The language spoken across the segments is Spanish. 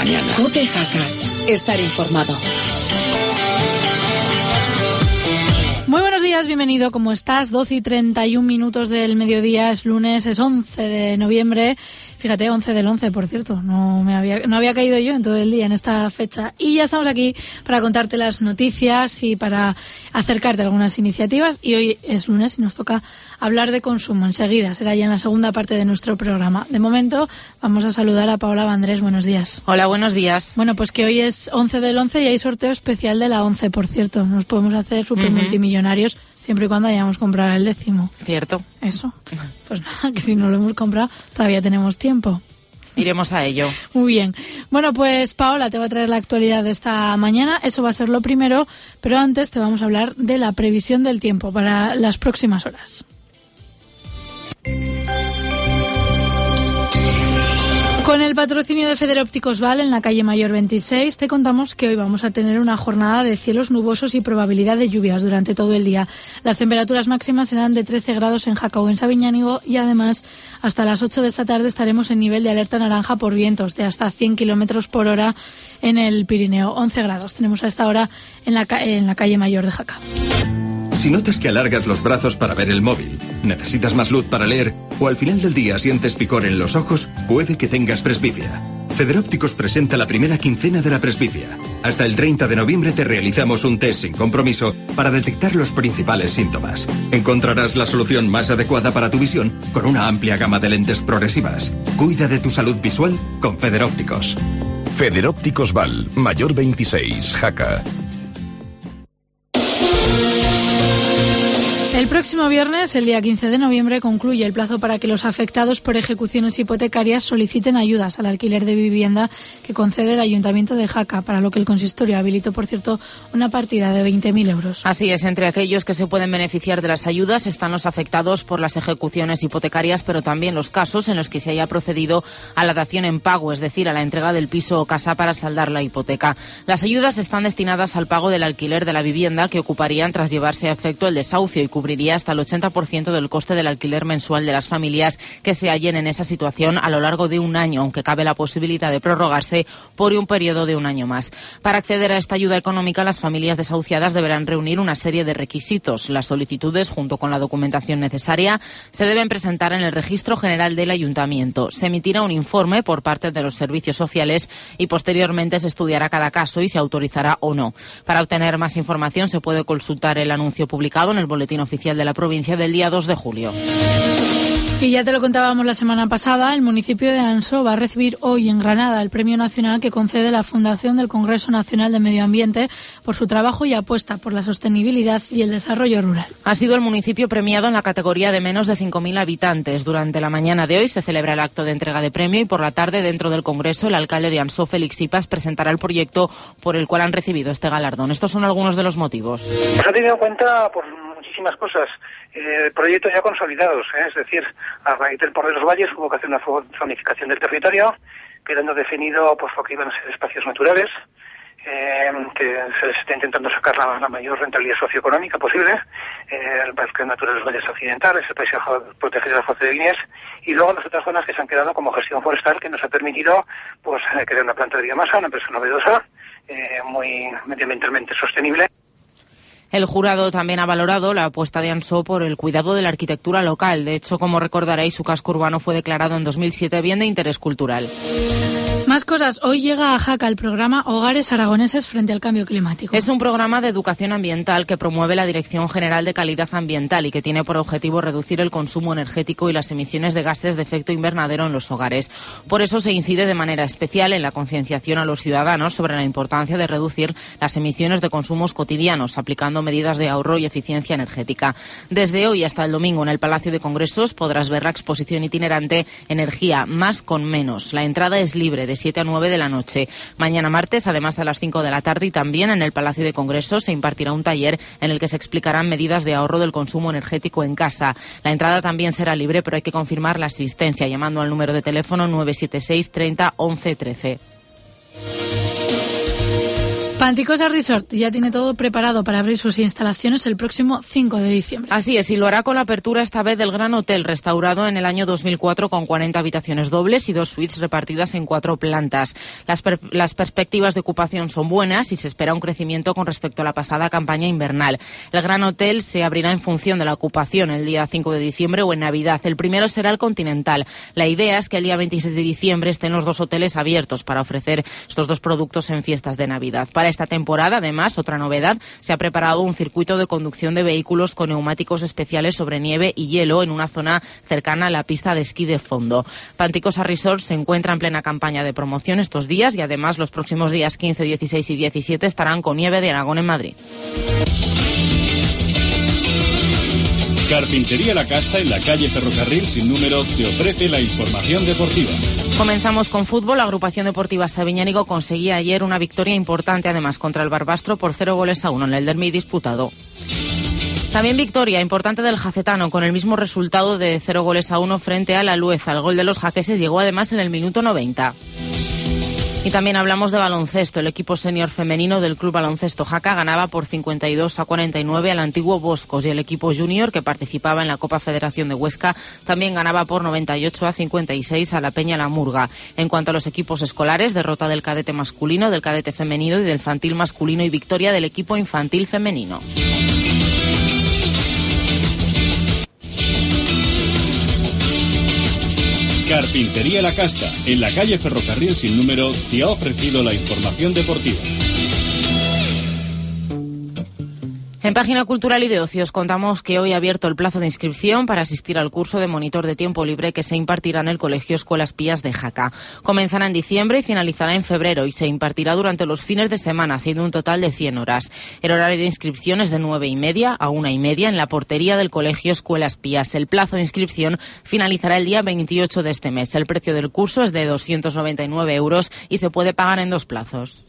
mañana. COPE Jaca. Estar informado. Muy buenos días, bienvenido. ¿Cómo estás? 12:31 del mediodía, es lunes, es 11 de noviembre. Fíjate, 11 del 11, por cierto. No había caído yo en todo el día en esta fecha. Y ya estamos aquí para contarte las noticias y para acercarte a algunas iniciativas. Y hoy es lunes y nos toca hablar de consumo. Enseguida será ya en la segunda parte de nuestro programa. De momento vamos a saludar a Paola Vandrés. Buenos días. Hola, buenos días. Bueno, pues que hoy es 11 del 11 y hay sorteo especial de la 11, por cierto. Nos podemos hacer súper multimillonarios siempre y cuando hayamos comprado el 10º. Cierto. Eso. Pues nada, que si no lo hemos comprado todavía tenemos tiempo. Iremos a ello. Muy bien. Bueno, pues Paola te va a traer la actualidad de esta mañana. Eso va a ser lo primero, pero antes te vamos a hablar de la previsión del tiempo para las próximas horas. Con el patrocinio de Federópticos Val en la calle Mayor 26, te contamos que hoy vamos a tener una jornada de cielos nubosos y probabilidad de lluvias durante todo el día. Las temperaturas máximas serán de 13 grados en Jaca o en Sabiñánigo y además hasta las 8 de esta tarde estaremos en nivel de alerta naranja por vientos de hasta 100 kilómetros por hora en el Pirineo. 11 grados tenemos a esta hora en la calle Mayor de Jaca. Si notas que alargas los brazos para ver el móvil, necesitas más luz para leer o al final del día sientes picor en los ojos, puede que tengas presbicia. Federópticos presenta la primera quincena de la presbicia. Hasta el 30 de noviembre te realizamos un test sin compromiso para detectar los principales síntomas. Encontrarás la solución más adecuada para tu visión con una amplia gama de lentes progresivas. Cuida de tu salud visual con Federópticos. Federópticos Val, Mayor 26, Jaca. El próximo viernes, el día 15 de noviembre, concluye el plazo para que los afectados por ejecuciones hipotecarias soliciten ayudas al alquiler de vivienda que concede el Ayuntamiento de Jaca, para lo que el consistorio habilitó, por cierto, una partida de 20.000 euros. Así es, entre aquellos que se pueden beneficiar de las ayudas están los afectados por las ejecuciones hipotecarias, pero también los casos en los que se haya procedido a la dación en pago, es decir, a la entrega del piso o casa para saldar la hipoteca. Las ayudas están destinadas al pago del alquiler de la vivienda que ocuparían tras llevarse a efecto el desahucio y cubriría hasta el 80% del coste del alquiler mensual de las familias que se hallen en esa situación a lo largo de un año, aunque cabe la posibilidad de prorrogarse por un periodo de un año más. Para acceder a esta ayuda económica, las familias desahuciadas deberán reunir una serie de requisitos. Las solicitudes, junto con la documentación necesaria, se deben presentar en el Registro General del Ayuntamiento. Se emitirá un informe por parte de los servicios sociales y posteriormente se estudiará cada caso y se autorizará o no. Para obtener más información se puede consultar el anuncio publicado en el Boletín Oficial de la provincia del día 2 de julio. Y ya te lo contábamos la semana pasada, el municipio de Ansó va a recibir hoy en Granada el premio nacional que concede la Fundación del Congreso Nacional de Medio Ambiente por su trabajo y apuesta por la sostenibilidad y el desarrollo rural. Ha sido el municipio premiado en la categoría de menos de 5.000 habitantes. Durante la mañana de hoy se celebra el acto de entrega de premio y por la tarde, dentro del Congreso, el alcalde de Ansó, Félix Sipas, presentará el proyecto por el cual han recibido este galardón. Estos son algunos de los motivos. Se ha tenido en cuenta por muchísimas cosas. Proyectos ya consolidados, es decir, a raíz del Por de los Valles hubo que hacer una zonificación del territorio, quedando definido pues lo que iban a ser espacios naturales, que se les está intentando sacar la mayor rentabilidad socioeconómica posible, el Parque Natural de los Valles Occidentales, el paisaje protegido de la Foz de Viñes, y luego las otras zonas que se han quedado como gestión forestal, que nos ha permitido pues crear una planta de biomasa, una empresa novedosa, muy medioambientalmente sostenible. El jurado también ha valorado la apuesta de Ansó por el cuidado de la arquitectura local. De hecho, como recordaréis, su casco urbano fue declarado en 2007 bien de interés cultural. Más cosas. Hoy llega a Jaca el programa Hogares Aragoneses frente al Cambio Climático. Es un programa de educación ambiental que promueve la Dirección General de Calidad Ambiental y que tiene por objetivo reducir el consumo energético y las emisiones de gases de efecto invernadero en los hogares. Por eso se incide de manera especial en la concienciación a los ciudadanos sobre la importancia de reducir las emisiones de consumos cotidianos, aplicando medidas de ahorro y eficiencia energética. Desde hoy hasta el domingo en el Palacio de Congresos podrás ver la exposición itinerante Energía más con menos. La entrada es libre de 7 a 9 de la noche. Mañana martes, además de las 5 de la tarde, y también en el Palacio de Congresos se impartirá un taller en el que se explicarán medidas de ahorro del consumo energético en casa. La entrada también será libre, pero hay que confirmar la asistencia llamando al número de teléfono 976 30 11 13. Panticosa Resort ya tiene todo preparado para abrir sus instalaciones el próximo 5 de diciembre. Así es, y lo hará con la apertura esta vez del Gran Hotel, restaurado en el año 2004 con 40 habitaciones dobles y 2 suites repartidas en 4 plantas. Las perspectivas de ocupación son buenas y se espera un crecimiento con respecto a la pasada campaña invernal. El Gran Hotel se abrirá en función de la ocupación el día 5 de diciembre o en Navidad. El primero será el Continental. La idea es que el día 26 de diciembre estén los 2 hoteles abiertos para ofrecer estos 2 productos en fiestas de Navidad. Para esta temporada, además, otra novedad, se ha preparado un circuito de conducción de vehículos con neumáticos especiales sobre nieve y hielo en una zona cercana a la pista de esquí de fondo. Panticosa Resort se encuentra en plena campaña de promoción estos días y además los próximos días 15, 16 y 17 estarán con Nieve de Aragón en Madrid. Carpintería La Casta, en la calle Ferrocarril sin número, te ofrece la información deportiva. Comenzamos con fútbol. La agrupación deportiva Sabiñánigo conseguía ayer una victoria importante, además, contra el Barbastro por 0-1 en el derbi disputado. También victoria importante del Jacetano, con el mismo resultado de 0-1 frente a la Lueza. El gol de los jaqueses llegó además en el minuto 90. Y también hablamos de baloncesto. El equipo senior femenino del Club Baloncesto Jaca ganaba por 52-49 al antiguo Boscos, y el equipo junior, que participaba en la Copa Federación de Huesca, también ganaba por 98-56 a la Peña La Murga. En cuanto a los equipos escolares, derrota del cadete masculino, del cadete femenino y del infantil masculino, y victoria del equipo infantil femenino. Carpintería La Casta, en la calle Ferrocarril sin número, te ha ofrecido la información deportiva. En Página Cultural y de Ocio os contamos que hoy ha abierto el plazo de inscripción para asistir al curso de monitor de tiempo libre que se impartirá en el Colegio Escuelas Pías de Jaca. Comenzará en diciembre y finalizará en febrero, y se impartirá durante los fines de semana, haciendo un total de 100 horas. El horario de inscripción es de 9:30 a 1:30 en la portería del Colegio Escuelas Pías. El plazo de inscripción finalizará el día 28 de este mes. El precio del curso es de 299 euros y se puede pagar en 2 plazos.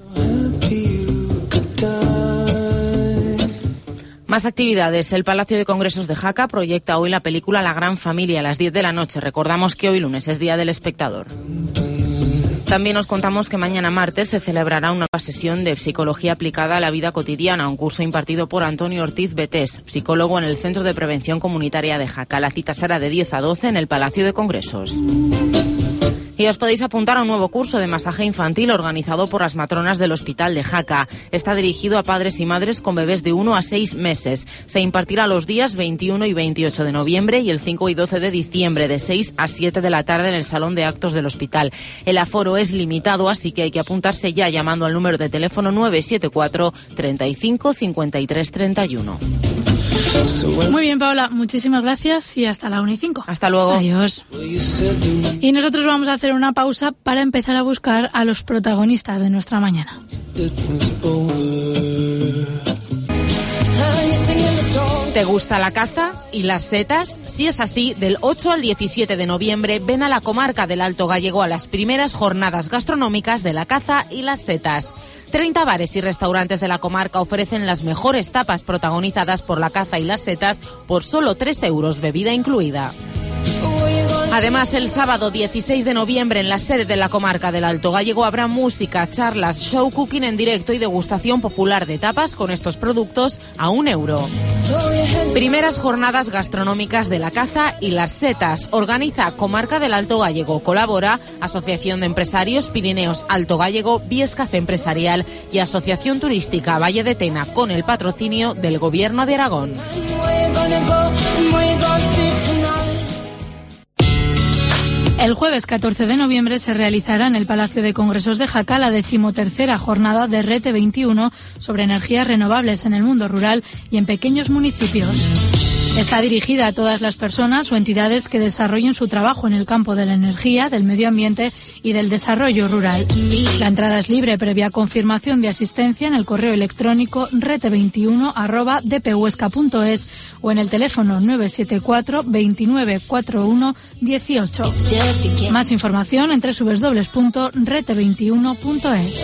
Más actividades. El Palacio de Congresos de Jaca proyecta hoy la película La Gran Familia a las 10 de la noche. Recordamos que hoy lunes es Día del Espectador. También os contamos que mañana martes se celebrará una nueva sesión de Psicología aplicada a la vida cotidiana, un curso impartido por Antonio Ortiz Betés, psicólogo en el Centro de Prevención Comunitaria de Jaca. La cita será de 10 a 12 en el Palacio de Congresos. Y os podéis apuntar a un nuevo curso de masaje infantil organizado por las matronas del Hospital de Jaca. Está dirigido a padres y madres con bebés de 1 a 6 meses. Se impartirá los días 21 y 28 de noviembre y el 5 y 12 de diciembre, de 6 a 7 de la tarde en el Salón de Actos del Hospital. El aforo es limitado, así que hay que apuntarse ya llamando al número de teléfono 974 35 53 31. Muy bien, Paola, muchísimas gracias y hasta la 1:05. Hasta luego. Adiós. Y nosotros vamos a hacer una pausa para empezar a buscar a los protagonistas de nuestra mañana. ¿Te gusta la caza y las setas? Si es así, del 8 al 17 de noviembre ven a la comarca del Alto Gállego a las primeras jornadas gastronómicas de la caza y las setas. 30 bares y restaurantes de la comarca ofrecen las mejores tapas protagonizadas por la caza y las setas por solo 3 euros, bebida incluida. Además, el sábado 16 de noviembre en la sede de la comarca del Alto Gállego habrá música, charlas, show cooking en directo y degustación popular de tapas con estos productos a 1 euro. Primeras jornadas gastronómicas de la caza y las setas. Organiza Comarca del Alto Gállego. Colabora Asociación de Empresarios Pirineos Alto Gállego, Viescas Empresarial y Asociación Turística Valle de Tena, con el patrocinio del Gobierno de Aragón. El jueves 14 de noviembre se realizará en el Palacio de Congresos de Jaca la 13ª jornada de RETE 21 sobre energías renovables en el mundo rural y en pequeños municipios. Está dirigida a todas las personas o entidades que desarrollen su trabajo en el campo de la energía, del medio ambiente y del desarrollo rural. La entrada es libre previa confirmación de asistencia en el correo electrónico rete21@dpuesca.es o en el teléfono 974 29 41 18. Más información en www.rete21.es.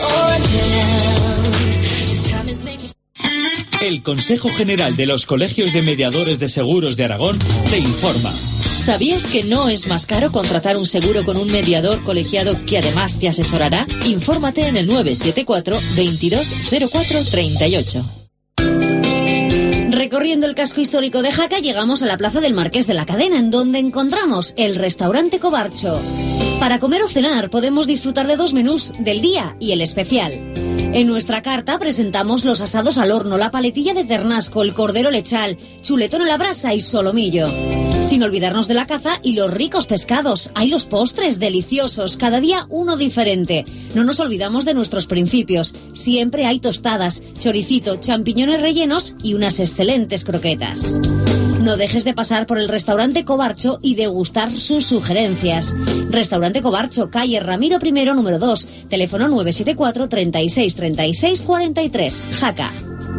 El Consejo General de los Colegios de Mediadores de Seguros de Aragón te informa. ¿Sabías que no es más caro contratar un seguro con un mediador colegiado que además te asesorará? Infórmate en el 974 22 04 38. Recorriendo el casco histórico de Jaca llegamos a la plaza del Marqués de la Cadena, en donde encontramos el restaurante Cobarcho. Para comer o cenar podemos disfrutar de 2 menús, del día y el especial. En nuestra carta presentamos los asados al horno, la paletilla de ternasco, el cordero lechal, chuletón a la brasa y solomillo. Sin olvidarnos de la caza y los ricos pescados. Hay los postres deliciosos, cada día uno diferente. No nos olvidamos de nuestros principios. Siempre hay tostadas, choricito, champiñones rellenos y unas excelentes croquetas. No dejes de pasar por el restaurante Cobarcho y degustar sus sugerencias. Restaurante Cobarcho, calle Ramiro I, número 2, teléfono 974 36 36 43, Jaca.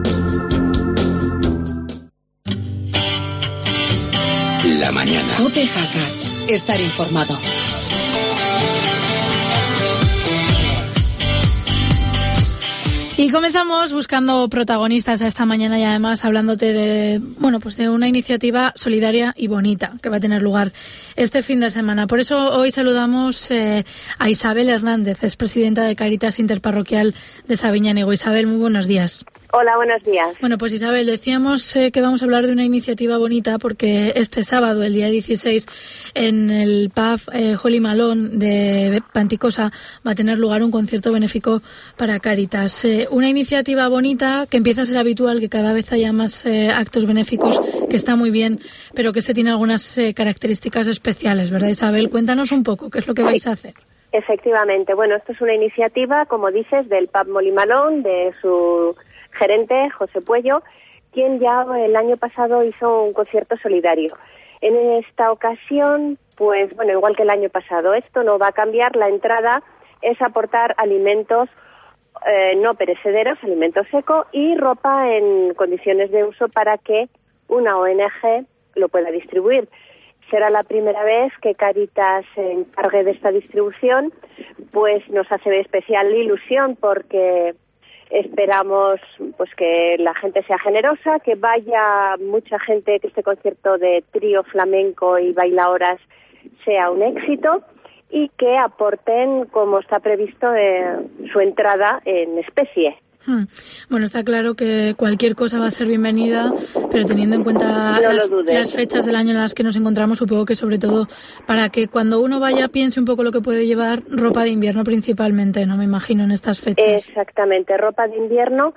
La mañana. COPE Jaca. Estar informado. Y comenzamos buscando protagonistas a esta mañana y además hablándote de, pues de una iniciativa solidaria y bonita que va a tener lugar este fin de semana. Por eso hoy saludamos a Isabel Hernández, es presidenta de Cáritas Interparroquial de Sabiñánigo. Isabel, muy buenos días. Hola, buenos días. Bueno, pues Isabel, decíamos que vamos a hablar de una iniciativa bonita porque este sábado, el día 16, en el pub Holy Malone de Panticosa va a tener lugar un concierto benéfico para Cáritas. Una iniciativa bonita que empieza a ser habitual, que cada vez haya más actos benéficos, que está muy bien, pero que tiene algunas características especiales, ¿verdad, Isabel? Cuéntanos un poco, ¿qué es lo que vais a hacer? Efectivamente, bueno, esto es una iniciativa, como dices, del pub Holy Malone, de su gerente, José Puello, quien ya el año pasado hizo un concierto solidario. En esta ocasión, pues bueno, igual que el año pasado, esto no va a cambiar. La entrada es aportar alimentos no perecederos, alimento seco y ropa en condiciones de uso para que una ONG lo pueda distribuir. Será la primera vez que Cáritas se encargue de esta distribución, pues nos hace especial ilusión porque esperamos pues que la gente sea generosa, que vaya mucha gente, que este concierto de trío flamenco y bailaoras sea un éxito y que aporten, como está previsto, su entrada en especie. Bueno, está claro que cualquier cosa va a ser bienvenida, pero teniendo en cuenta las fechas del año en las que nos encontramos, supongo que sobre todo para que cuando uno vaya piense un poco lo que puede llevar, ropa de invierno principalmente, ¿no? Me imagino en estas fechas. Exactamente, ropa de invierno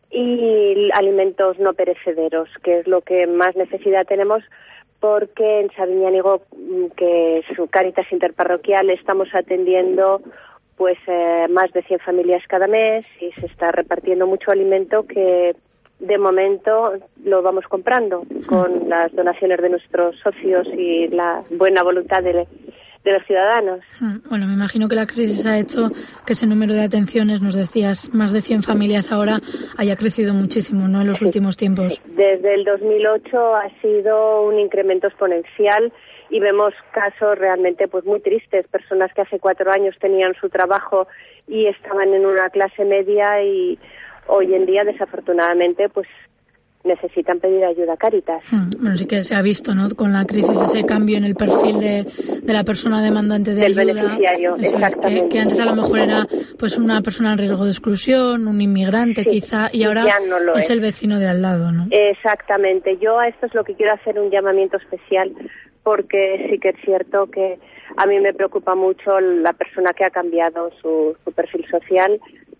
y alimentos no perecederos, que es lo que más necesidad tenemos, porque en Sabiñánigo, que es su Cáritas Interparroquial, estamos atendiendo pues más de 100 familias cada mes y se está repartiendo mucho alimento que de momento lo vamos comprando con las donaciones de nuestros socios y la buena voluntad de los ciudadanos. Bueno, me imagino que la crisis ha hecho que ese número de atenciones, nos decías, más de 100 familias ahora, haya crecido muchísimo, ¿no?, en los últimos tiempos. Desde el 2008 ha sido un incremento exponencial y vemos casos realmente pues muy tristes, personas que hace 4 años tenían su trabajo y estaban en una clase media y hoy en día, desafortunadamente, pues necesitan pedir ayuda a Cáritas. Bueno, sí que se ha visto, ¿no?, con la crisis, ese cambio en el perfil de la persona demandante de ayuda. Del beneficiario, exactamente. Que antes a lo mejor era pues una persona en riesgo de exclusión, un inmigrante quizá, y ahora no es el vecino de al lado, ¿no? Exactamente. Yo a esto es lo que quiero hacer un llamamiento especial, porque sí que es cierto que a mí me preocupa mucho la persona que ha cambiado su perfil social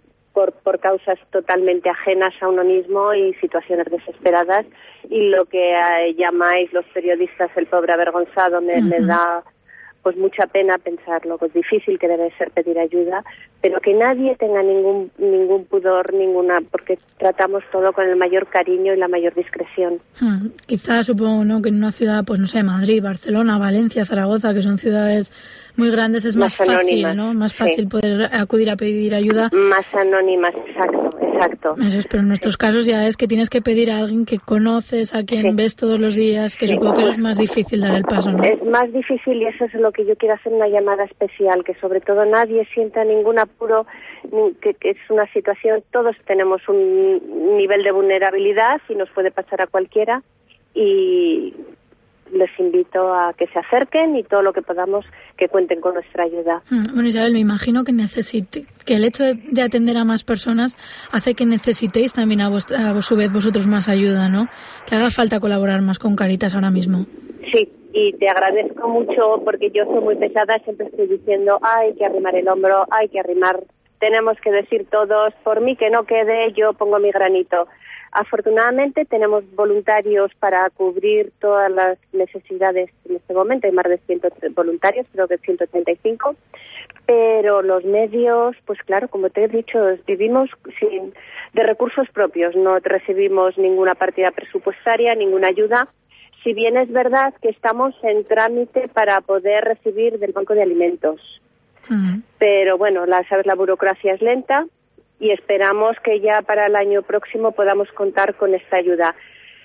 por causas totalmente ajenas a uno mismo y situaciones desesperadas, y lo que llamáis los periodistas el pobre avergonzado me da pues mucha pena pensarlo, pues difícil que debe ser pedir ayuda, pero que nadie tenga ningún pudor, porque tratamos todo con el mayor cariño y la mayor discreción. Quizás supongo, ¿no?, que en una ciudad, pues no sé, Madrid, Barcelona, Valencia, Zaragoza, que son ciudades muy grandes, es más fácil, ¿no? Más fácil poder acudir a pedir ayuda. Más anónimas, exacto. Eso es, pero en nuestros casos ya es que tienes que pedir a alguien que conoces, a quien ves todos los días, que supongo que eso es más difícil dar el paso, ¿no? Es más difícil y eso es lo que yo quiero hacer, una llamada especial, que sobre todo nadie sienta ningún apuro, que es una situación, todos tenemos un nivel de vulnerabilidad y nos puede pasar a cualquiera y les invito a que se acerquen y todo lo que podamos que cuenten con nuestra ayuda. Bueno, Isabel, me imagino que el hecho de atender a más personas hace que necesitéis también a su vez vosotros más ayuda, ¿no? Que haga falta colaborar más con Cáritas ahora mismo. Sí, y te agradezco mucho porque yo soy muy pesada, siempre estoy diciendo hay que arrimar el hombro, hay que arrimar, tenemos que decir todos, por mí que no quede, yo pongo mi granito. Afortunadamente tenemos voluntarios para cubrir todas las necesidades en este momento, hay más de 100 voluntarios, creo que 135, pero los medios, pues claro, como te he dicho, vivimos de recursos propios, no recibimos ninguna partida presupuestaria, ninguna ayuda, si bien es verdad que estamos en trámite para poder recibir del Banco de Alimentos. Pero bueno, sabes, la burocracia es lenta y esperamos que ya para el año próximo podamos contar con esta ayuda.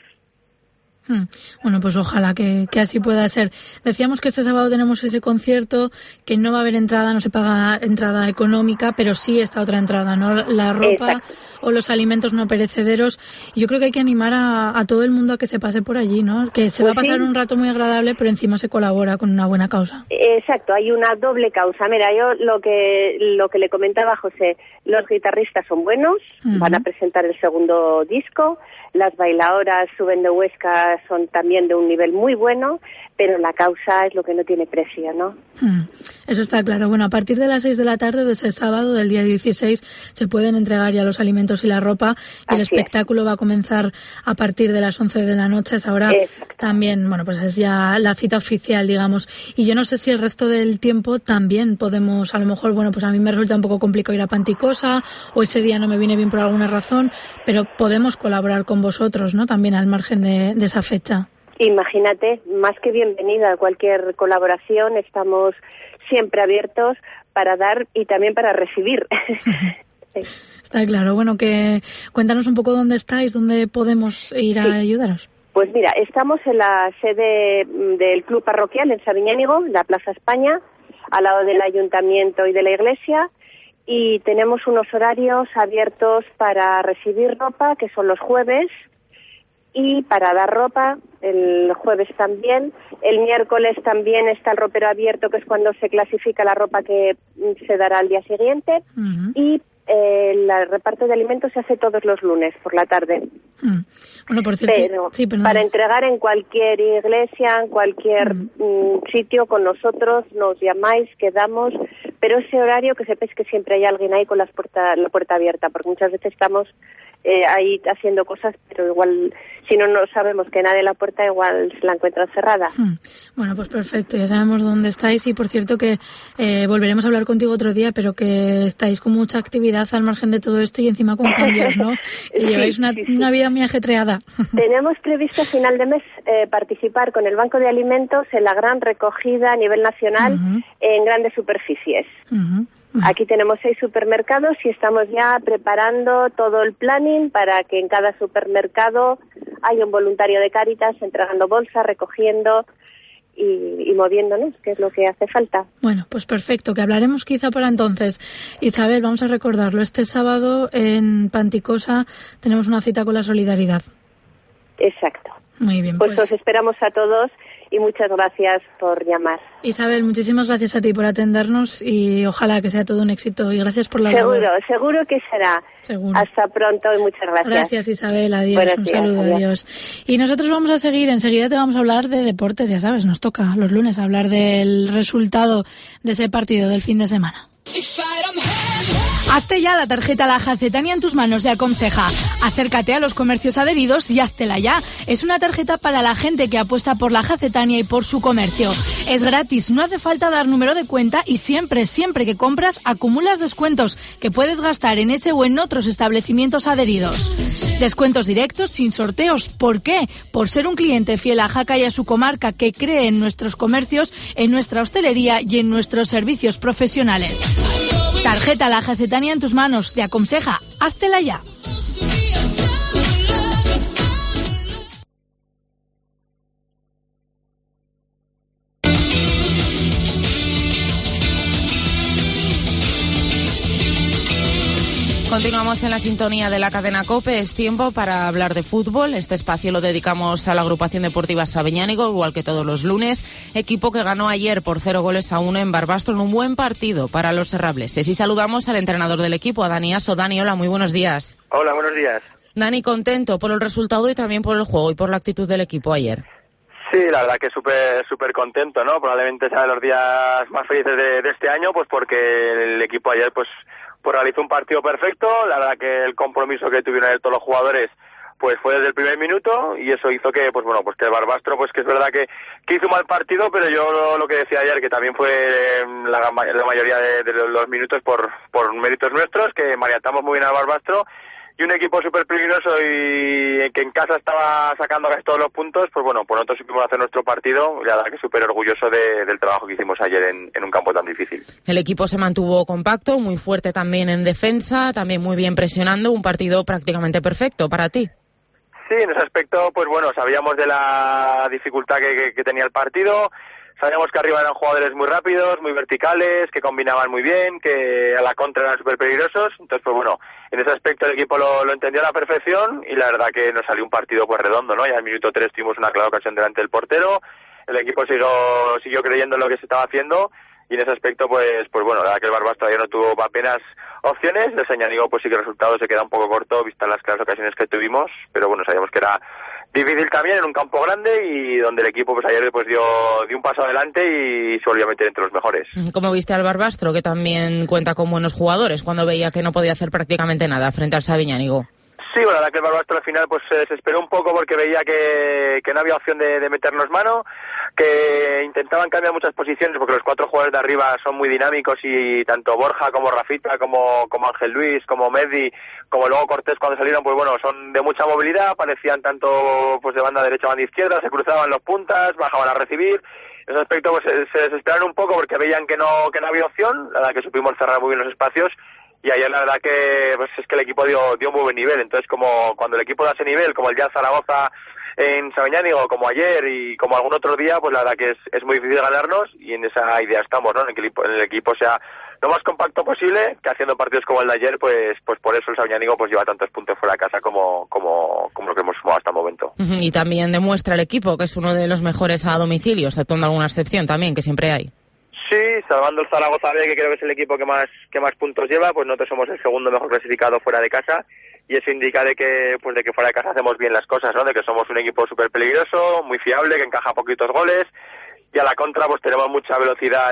Bueno, pues ojalá que así pueda ser. Decíamos que este sábado tenemos ese concierto, que no va a haber entrada, no se paga entrada económica, pero sí esta otra entrada, ¿no? La ropa. Exacto. O los alimentos no perecederos. Y yo creo que hay que animar a todo el mundo a que se pase por allí, ¿no? Que se va a pasar un rato muy agradable, pero encima se colabora con una buena causa. Exacto, hay una doble causa. Mira, yo lo que le comentaba a José, los guitarristas son buenos, van a presentar el segundo disco, las bailadoras Suben de Huesca son también de un nivel muy bueno, pero la causa es lo que no tiene precio, ¿no? Eso está claro. Bueno, a partir de las 6 de la tarde de ese sábado, del día 16, se pueden entregar ya los alimentos y la ropa. Y el espectáculo va a comenzar a partir de las 11 de la noche. Es ahora también, bueno, pues es ya la cita oficial, digamos. Y yo no sé si el resto del tiempo también podemos, a lo mejor, bueno, pues a mí me resulta un poco complicado ir a Panticosa, o ese día no me viene bien por alguna razón, pero podemos colaborar con vosotros, ¿no? También al margen de esa fecha. Imagínate, más que bienvenida a cualquier colaboración, estamos siempre abiertos para dar y también para recibir. Sí. Está claro. Bueno, que cuéntanos un poco dónde estáis, dónde podemos ir a ayudaros. Pues mira, estamos en la sede del Club Parroquial en Sabiñánigo, la Plaza España, al lado del Ayuntamiento y de la Iglesia, y tenemos unos horarios abiertos para recibir ropa, que son los jueves, y para dar ropa el jueves también. El miércoles también está el ropero abierto, que es cuando se clasifica la ropa que se dará al día siguiente. Y el reparto de alimentos se hace todos los lunes por la tarde. Bueno, por cierto, pero para entregar en cualquier iglesia, en cualquier sitio con nosotros, nos llamáis, quedamos, pero ese horario que sepáis que siempre hay alguien ahí con la puerta abierta, porque muchas veces estamos ahí haciendo cosas, pero igual si no sabemos que nadie en la puerta, igual se la encuentran cerrada. Bueno, pues perfecto, ya sabemos dónde estáis, y por cierto que volveremos a hablar contigo otro día, pero que estáis con mucha actividad al margen de todo esto y encima con cambios, ¿no? Que lleváis una vida muy ajetreada. Tenemos previsto a final de mes participar con el Banco de Alimentos en la gran recogida a nivel nacional en grandes superficies. Aquí tenemos 6 supermercados y estamos ya preparando todo el planning para que en cada supermercado haya un voluntario de Cáritas entregando bolsas, recogiendo y moviéndonos, que es lo que hace falta. Bueno, pues perfecto, que hablaremos quizá para entonces. Isabel, vamos a recordarlo, este sábado en Panticosa tenemos una cita con la solidaridad. Exacto. Muy bien. Pues os esperamos a todos y muchas gracias por llamar. Isabel, muchísimas gracias a ti por atendernos y ojalá que sea todo un éxito, y gracias por la labor. Seguro que será. Seguro. Hasta pronto y muchas gracias. Gracias, Isabel, adiós. Buenos un días, saludo, adiós. Y nosotros vamos a seguir, enseguida te vamos a hablar de deportes, ya sabes, nos toca los lunes hablar del resultado de ese partido del fin de semana. Hazte ya la tarjeta La Jacetania en tus manos de Aconseja. Acércate a los comercios adheridos y háztela ya. Es una tarjeta para la gente que apuesta por La Jacetania y por su comercio. Es gratis, no hace falta dar número de cuenta y siempre que compras acumulas descuentos que puedes gastar en ese o en otros establecimientos adheridos. Descuentos directos sin sorteos. ¿Por qué? Por ser un cliente fiel a Jaca y a su comarca, que cree en nuestros comercios, en nuestra hostelería y en nuestros servicios profesionales. Tarjeta La Jacetania en tus manos de Aconseja. Háztela ya. Continuamos en la sintonía de la cadena COPE. Es tiempo para hablar de fútbol. Este espacio lo dedicamos a la agrupación deportiva Sabeñánigo, igual que todos los lunes. Equipo que ganó ayer por 0-1 en Barbastro en un buen partido para los serrableses. Y saludamos al entrenador del equipo, a Dani Aso. Dani, hola, muy buenos días. Hola, buenos días. Dani, contento por el resultado y también por el juego y por la actitud del equipo ayer. Sí, la verdad que súper contento, ¿no? Probablemente sea de los días más felices de este año, pues porque el equipo ayer pues realizó un partido perfecto. La verdad que el compromiso que tuvieron todos los jugadores pues fue desde el primer minuto, y eso hizo que pues que el Barbastro, pues que es verdad que hizo un mal partido, pero yo lo que decía ayer, que también fue la mayoría de los minutos por méritos nuestros, que maniatamos muy bien al Barbastro, y un equipo súper peligroso y que en casa estaba sacando casi todos los puntos, pues nosotros supimos hacer nuestro partido, y la verdad que súper orgulloso del trabajo que hicimos ayer en un campo tan difícil. El equipo se mantuvo compacto, muy fuerte también en defensa, también muy bien presionando, un partido prácticamente perfecto para ti. Sí, en ese aspecto, sabíamos de la dificultad que tenía el partido. Sabíamos que arriba eran jugadores muy rápidos, muy verticales, que combinaban muy bien, que a la contra eran súper peligrosos. Entonces, en ese aspecto el equipo lo entendió a la perfección, y la verdad que nos salió un partido redondo, ¿no? Ya al minuto 3 tuvimos una clara ocasión delante del portero, el equipo siguió creyendo en lo que se estaba haciendo, y en ese aspecto, la verdad que el Barbastro ya no tuvo apenas opciones. El Sabeñánigo, sí que el resultado se queda un poco corto, vistas las claras ocasiones que tuvimos, pero sabíamos que era difícil también en un campo grande, y donde el equipo ayer dio un paso adelante y se volvió a meter entre los mejores. ¿Cómo viste al Barbastro, que también cuenta con buenos jugadores, cuando veía que no podía hacer prácticamente nada frente al Sabeñánigo? Sí, la verdad que el Barbastro al final se desesperó un poco porque veía que no había opción de meternos mano, que intentaban cambiar muchas posiciones, porque los 4 jugadores de arriba son muy dinámicos, y tanto Borja como Rafita, como Ángel Luis, como Medi, como luego Cortés cuando salieron, son de mucha movilidad, parecían tanto de banda derecha a banda izquierda, se cruzaban los puntas, bajaban a recibir. En ese aspecto se desesperaron un poco porque veían que no había opción. La verdad que supimos cerrar muy bien los espacios, y ayer la verdad que es que el equipo dio un muy buen nivel. Entonces, como cuando el equipo da ese nivel, como el día de Zaragoza en Sabeñánigo, como ayer y como algún otro día, la verdad que es muy difícil ganarnos, y en esa idea estamos, ¿no? En que el equipo sea lo más compacto posible, que haciendo partidos como el de ayer, pues por eso el Sabeñánigo lleva tantos puntos fuera de casa como lo que hemos sumado hasta el momento. Y también demuestra el equipo que es uno de los mejores a domicilio, exceptuando alguna excepción también, que siempre hay. Sí, salvando el Zaragoza B, que creo que es el equipo que más puntos lleva, nosotros somos el segundo mejor clasificado fuera de casa, y eso indica de que fuera de casa hacemos bien las cosas, ¿no? De que somos un equipo súper peligroso, muy fiable, que encaja poquitos goles, y a la contra tenemos mucha velocidad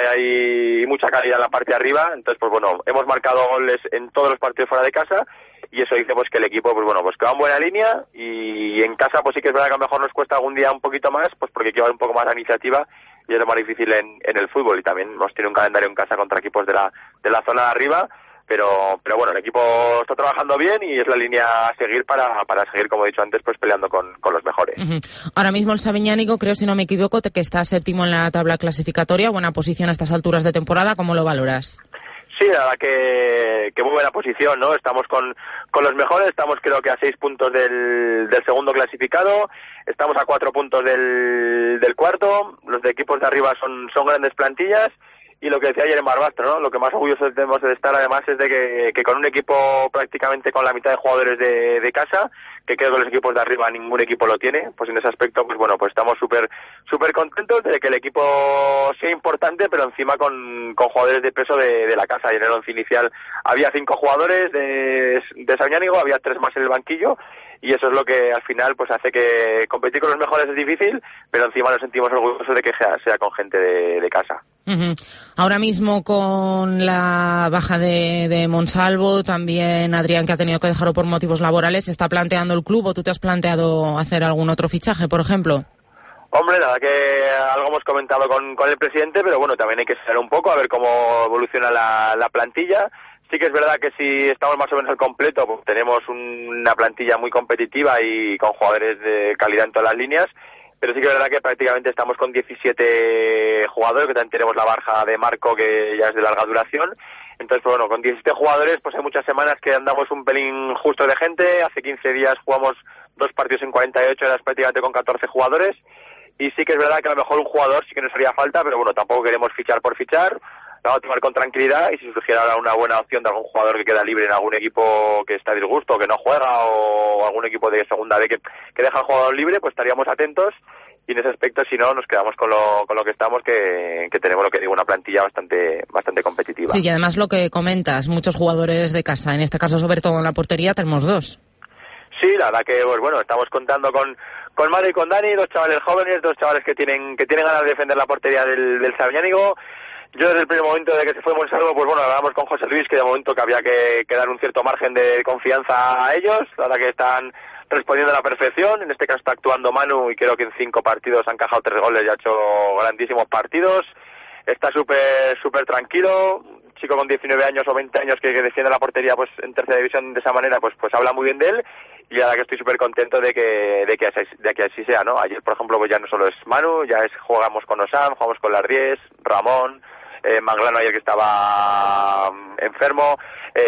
y mucha calidad en la parte de arriba. Entonces hemos marcado goles en todos los partidos fuera de casa, y eso dice que el equipo que va en buena línea, y en casa sí que es verdad que a lo mejor nos cuesta algún día un poquito más, porque hay que llevar un poco más la iniciativa, y es lo más difícil en el fútbol. Y también hemos tenido un calendario en casa contra equipos de la zona de arriba, pero el equipo está trabajando bien, y es la línea a seguir para seguir, como he dicho antes, peleando con los mejores. Ahora mismo el Sabeñánigo, creo, si no me equivoco, que está séptimo en la tabla clasificatoria, buena posición a estas alturas de temporada. ¿Cómo lo valoras? Sí, la verdad que muy buena posición, ¿no? Estamos con los mejores, estamos creo que a 6 puntos del segundo clasificado, estamos a 4 puntos del cuarto. Los de equipos de arriba son grandes plantillas, y lo que decía ayer en Barbastro, ¿no? Lo que más orgullosos tenemos de estar además es de que con un equipo prácticamente con la mitad de jugadores de casa, que creo que los equipos de arriba ningún equipo lo tiene, en ese aspecto estamos súper contentos de que el equipo sea importante, pero encima con jugadores de peso de la casa. Y en el once inicial había 5 jugadores de Sabeñánigo, había 3 más en el banquillo, y eso es lo que al final hace que competir con los mejores es difícil, pero encima nos sentimos orgullosos de que sea con gente de casa. Ahora mismo, con la baja de Monsalvo, también Adrián, que ha tenido que dejarlo por motivos laborales, ¿se está planteando el club, o tú te has planteado hacer algún otro fichaje, por ejemplo? Hombre, nada, que algo hemos comentado con el presidente, pero también hay que esperar un poco a ver cómo evoluciona la plantilla. Sí que es verdad que si estamos más o menos al completo, tenemos una plantilla muy competitiva y con jugadores de calidad en todas las líneas, pero sí que es verdad que prácticamente estamos con 17 jugadores, que también tenemos la baja de Marco, que ya es de larga duración. Entonces, con 17 jugadores, hay muchas semanas que andamos un pelín justo de gente. Hace 15 días jugamos 2 partidos en 48 horas prácticamente con 14 jugadores, y sí que es verdad que a lo mejor un jugador sí que nos haría falta, pero tampoco queremos fichar por fichar. la va a tomar con tranquilidad, y si surgiera una buena opción de algún jugador que queda libre en algún equipo que está a disgusto, que no juega, o algún equipo de segunda B que deja al jugador libre, pues estaríamos atentos. Y en ese aspecto, si no, nos quedamos con lo que estamos, que tenemos, lo que digo, una plantilla bastante competitiva. Sí, y además lo que comentas, muchos jugadores de casa, en este caso sobre todo en la portería tenemos 2. Sí, la verdad que, pues bueno, estamos contando con Manu y con Dani, 2 chavales jóvenes, 2 chavales que tienen ganas de defender la portería del Sabiñánigo. Yo desde el primer momento de que se fue Monsalvo, pues bueno, hablábamos con José Luis que de momento que había que dar un cierto margen de confianza a ellos, ahora que están respondiendo a la perfección. En este caso está actuando Manu, y creo que en 5 partidos ha encajado 3 goles y ha hecho grandísimos partidos. Está súper tranquilo, un chico con 19 años o 20 años que defiende la portería pues en tercera división de esa manera, pues habla muy bien de él, y ahora que estoy súper contento de que así sea, ¿no? Ayer, por ejemplo, pues ya no solo es Manu, jugamos con Osam, jugamos con Lardries, Ramón, Manglano ayer que estaba enfermo,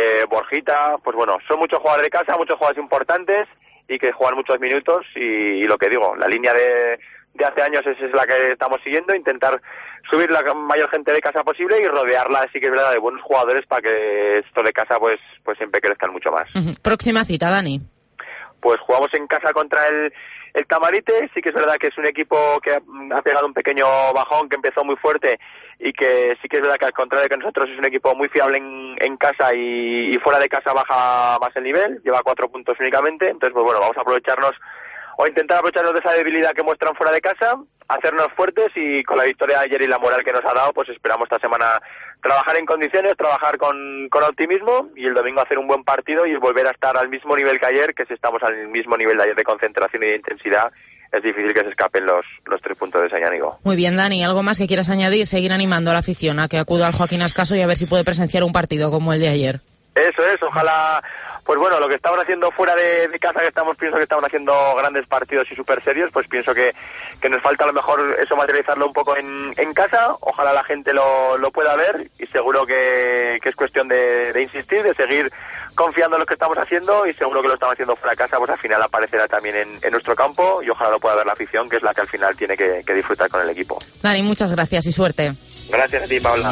Borjita, pues bueno, son muchos jugadores de casa, muchos jugadores importantes y que juegan muchos minutos, y lo que digo, la línea de hace años es la que estamos siguiendo, intentar subir la mayor gente de casa posible y rodearla, sí que es verdad, de buenos jugadores para que estos de casa pues siempre crezcan mucho más. Próxima cita, Dani. Pues jugamos en casa contra el Tamarite. Sí que es verdad que es un equipo que ha pegado un pequeño bajón, que empezó muy fuerte, y que sí que es verdad que al contrario que nosotros es un equipo muy fiable en casa, y fuera de casa baja más el nivel, lleva 4 puntos únicamente. Entonces pues bueno, vamos a aprovecharnos o intentar aprovecharnos de esa debilidad que muestran fuera de casa, hacernos fuertes, y con la victoria de ayer y la moral que nos ha dado, pues esperamos esta semana trabajar en condiciones, trabajar con optimismo, y el domingo hacer un buen partido y volver a estar al mismo nivel que ayer, que si estamos al mismo nivel de ayer de concentración y de intensidad, es difícil que se escapen los 3 puntos de Sabiñánigo. Muy bien, Dani, ¿algo más que quieras añadir? Seguir animando a la afición a que acuda al Joaquín Ascaso y a ver si puede presenciar un partido como el de ayer. Eso es, ojalá. Pues bueno, lo que estamos haciendo fuera de casa, pienso que estamos haciendo grandes partidos y súper serios, pues pienso que nos falta a lo mejor eso, materializarlo un poco en casa. Ojalá la gente lo pueda ver, y seguro que es cuestión de insistir, de seguir confiando en lo que estamos haciendo, y seguro que lo estamos haciendo fuera de casa, pues al final aparecerá también en nuestro campo, y ojalá lo pueda ver la afición, que es la que al final tiene que disfrutar con el equipo. Dani, muchas gracias y suerte. Gracias a ti, Paula.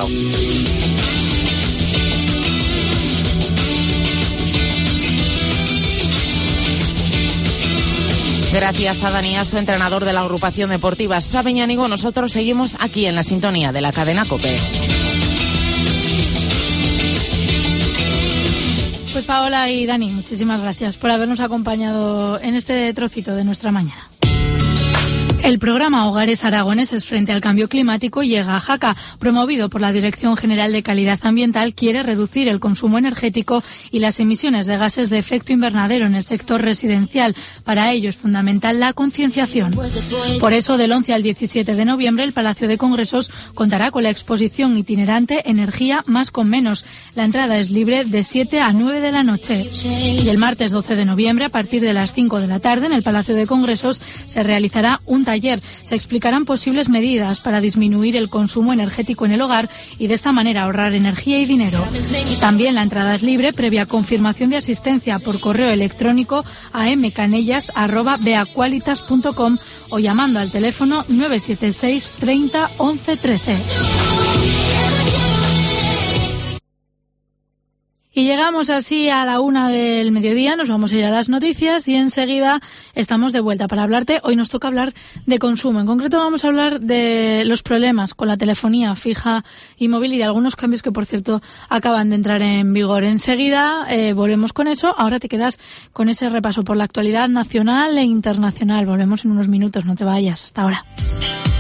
Gracias a Dani Aso, entrenador de la agrupación deportiva Sabiñánigo. Nosotros seguimos aquí en la sintonía de la cadena COPE. Pues Paola y Dani, muchísimas gracias por habernos acompañado en este trocito de nuestra mañana. El programa Hogares Aragoneses frente al cambio climático llega a Jaca. Promovido por la Dirección General de Calidad Ambiental, quiere reducir el consumo energético y las emisiones de gases de efecto invernadero en el sector residencial. Para ello es fundamental la concienciación. Por eso, del 11 al 17 de noviembre, el Palacio de Congresos contará con la exposición itinerante Energía más con menos. La entrada es libre de 7 a 9 de la noche. Y el martes 12 de noviembre, a partir de las 5 de la tarde, en el Palacio de Congresos se realizará un taller. Se explicarán posibles medidas para disminuir el consumo energético en el hogar y de esta manera ahorrar energía y dinero. También la entrada es libre previa confirmación de asistencia por correo electrónico a mcanellas@beaqualitas.com o llamando al teléfono 976 30 11 13. Y llegamos así a la 1 del mediodía, nos vamos a ir a las noticias y enseguida estamos de vuelta para hablarte. Hoy nos toca hablar de consumo. En concreto vamos a hablar de los problemas con la telefonía fija y móvil y de algunos cambios que, por cierto, acaban de entrar en vigor. Enseguida volvemos con eso. Ahora te quedas con ese repaso por la actualidad nacional e internacional. Volvemos en unos minutos, no te vayas. Hasta ahora.